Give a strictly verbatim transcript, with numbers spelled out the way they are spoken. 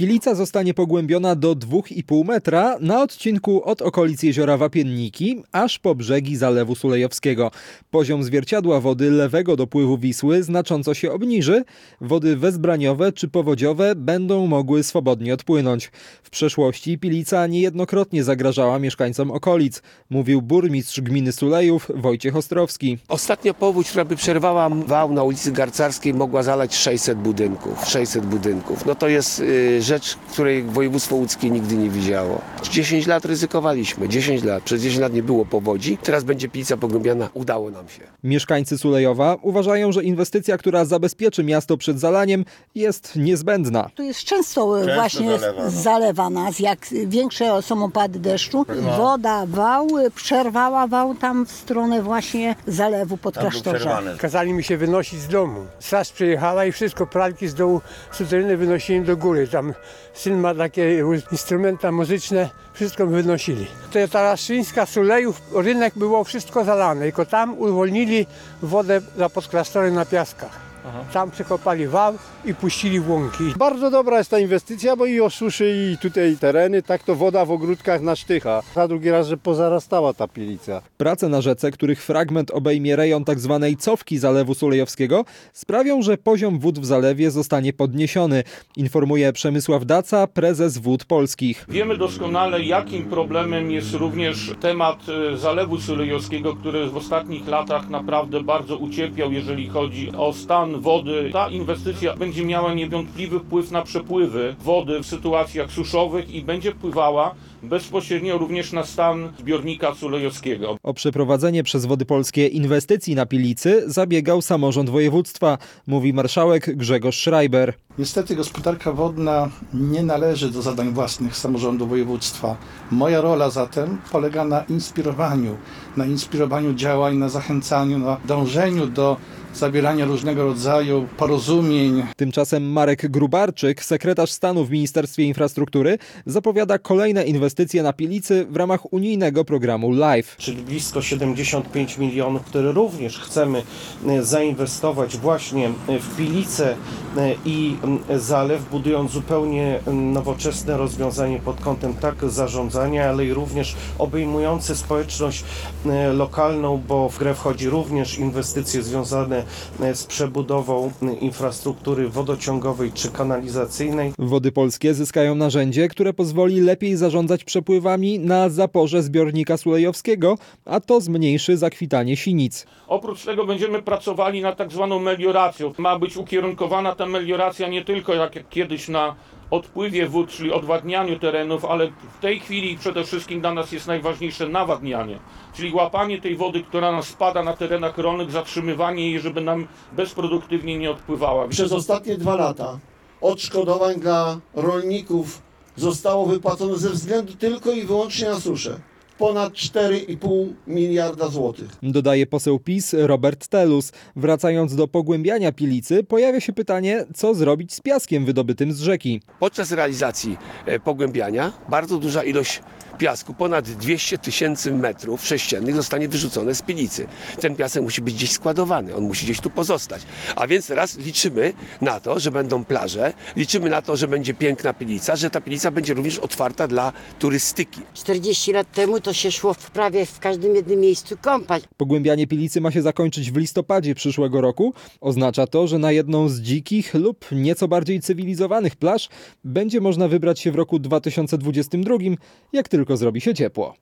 Pilica zostanie pogłębiona do dwóch i pół metra na odcinku od okolic jeziora Wapienniki aż po brzegi Zalewu Sulejowskiego. Poziom zwierciadła wody lewego dopływu Wisły znacząco się obniży. Wody wezbraniowe czy powodziowe będą mogły swobodnie odpłynąć. W przeszłości Pilica niejednokrotnie zagrażała mieszkańcom okolic, mówił burmistrz gminy Sulejów Wojciech Ostrowski. Ostatnia powódź, która by przerwała wał na ulicy Garcarskiej, mogła zalać sześćset budynków. sześćset budynków. No to jest y, rzecz, której województwo łódzkie nigdy nie widziało. dziesięć lat ryzykowaliśmy. dziesięć lat. Przez dziesięć lat nie było powodzi. Teraz będzie Pilica pogłębiana. Udało nam się. Mieszkańcy Sulejowa uważają, że inwestycja, która zabezpieczy miasto przed zalaniem, jest niezbędna. Tu jest często, często właśnie zalewa, no. zalewa nas. Jak większe są opady deszczu, no. woda, wał, przerwała wał tam w stronę właśnie zalewu pod klasztorze. Kazali mi się wynosić z domu. Straż przyjechała i wszystko, pralki z dołu suteryny wynosili do góry. Tam syn ma takie instrumenta muzyczne, wszystko wynosili. To jest Taraszyńska, Sulejów, rynek było wszystko zalane, tylko tam uwolnili wodę za podklasztorem na piaskach. Aha. Tam przekopali wał i puścili w łąki. Bardzo dobra jest ta inwestycja, bo i osuszy i tutaj tereny, tak to woda w ogródkach nasztycha. A drugi raz, że pozarastała ta Pilica. Prace na rzece, których fragment obejmie rejon tzw. cofki Zalewu Sulejowskiego, sprawią, że poziom wód w zalewie zostanie podniesiony, informuje Przemysław Daca, prezes Wód Polskich. Wiemy doskonale, jakim problemem jest również temat Zalewu Sulejowskiego, który w ostatnich latach naprawdę bardzo ucierpiał, jeżeli chodzi o stan wody. Ta inwestycja będzie miała niewątpliwy wpływ na przepływy wody w sytuacjach suszowych i będzie wpływała bezpośrednio również na stan zbiornika sulejowskiego. O przeprowadzenie przez Wody Polskie inwestycji na Pilicy zabiegał samorząd województwa, mówi marszałek Grzegorz Schreiber. Niestety gospodarka wodna nie należy do zadań własnych samorządu województwa. Moja rola zatem polega na inspirowaniu, na inspirowaniu działań, na zachęcaniu, na dążeniu do zawierania różnego rodzaju porozumień. Tymczasem Marek Grubarczyk, sekretarz stanu w Ministerstwie Infrastruktury, zapowiada kolejne inwestycje na Pilicy w ramach unijnego programu LIFE. Czyli blisko siedemdziesiąt pięć milionów, które również chcemy zainwestować właśnie w Pilicę i zalew, budując zupełnie nowoczesne rozwiązanie pod kątem tak zarządzania, ale i również obejmujące społeczność lokalną, bo w grę wchodzi również inwestycje związane z przebudową infrastruktury wodociągowej czy kanalizacyjnej. Wody Polskie zyskają narzędzie, które pozwoli lepiej zarządzać przepływami na zaporze zbiornika sulejowskiego, a to zmniejszy zakwitanie sinic. Oprócz tego będziemy pracowali nad tak zwaną melioracją. Ma być ukierunkowana ta melioracja nie tylko jak kiedyś na odpływie wód, czyli odwadnianiu terenów, ale w tej chwili przede wszystkim dla nas jest najważniejsze nawadnianie, czyli łapanie tej wody, która nam spada na terenach rolnych, zatrzymywanie jej, żeby nam bezproduktywnie nie odpływała. Przez ostatnie dwa lata odszkodowań dla rolników zostało wypłacone ze względu tylko i wyłącznie na suszę ponad cztery i pół miliarda złotych. Dodaje poseł PiS Robert Telus. Wracając do pogłębiania Pilicy, pojawia się pytanie, co zrobić z piaskiem wydobytym z rzeki. Podczas realizacji pogłębiania bardzo duża ilość piasku, ponad dwieście tysięcy metrów sześciennych zostanie wyrzucone z Pilicy. Ten piasek musi być gdzieś składowany, on musi gdzieś tu pozostać. A więc teraz liczymy na to, że będą plaże, liczymy na to, że będzie piękna Pilica, że ta Pilica będzie również otwarta dla turystyki. czterdzieści lat temu to się szło w prawie w każdym jednym miejscu kąpać. Pogłębianie Pilicy ma się zakończyć w listopadzie przyszłego roku. Oznacza to, że na jedną z dzikich lub nieco bardziej cywilizowanych plaż będzie można wybrać się w roku dwa tysiące dwudziestym drugim, jak tylko zrobi się ciepło.